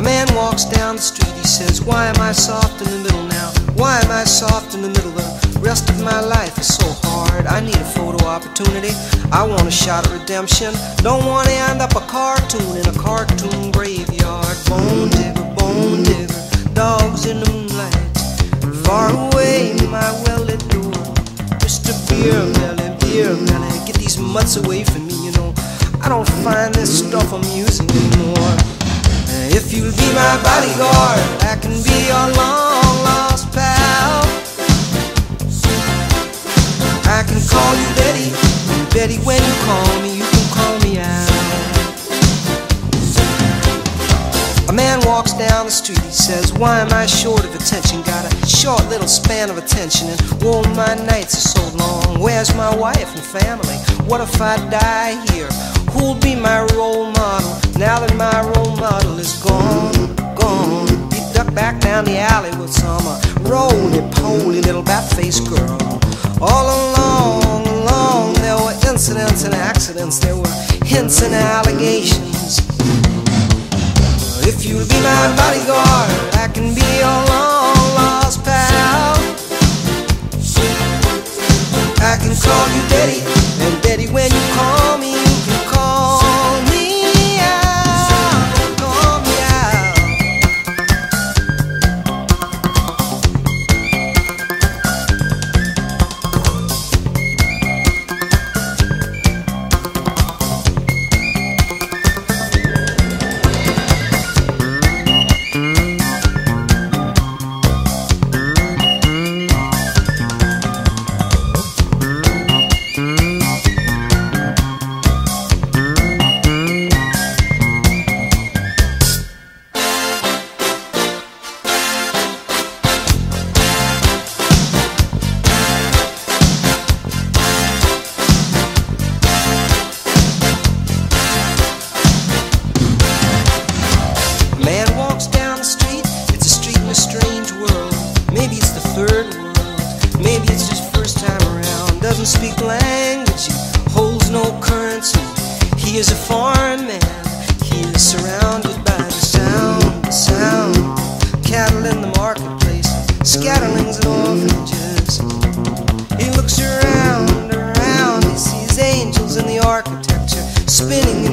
A man walks down the street, he says, why am I soft in the middle now? Why am I soft in the middle? The rest of my life is so hard. I need a photo opportunity. I want a shot at redemption. Don't want to end up a cartoon in a cartoon graveyard. Bone digger, dogs in the moonlight. Far away, my well-lit door. Mr. Beer Melly, get these mutts away from me, you know. I don't find this stuff amusing anymore. If you'll be my bodyguard, I can be your long-lost pal. I can call you Betty, and Betty, when you call me, you can call me out. A man walks down the street, he says, why am I short of attention? Got a short little span of attention, and whoa, my nights are so long. Where's my wife and family? What if I die here? Who'll be my role model now that my role model is gone? He ducked back down the alley with some roly-poly little bat-faced girl. All along, there were incidents and accidents, there were hints and allegations. If you'll be my bodyguard, I can be your long-lost pal. I can call you Betty, and Betty, when you call me, you can call me out, call me out. Speak language, he holds no currency. He is a foreign man. He is surrounded by the sound. Cattle in the marketplace, scatterlings and orphanages. He looks around, he sees angels in the architecture, spinning in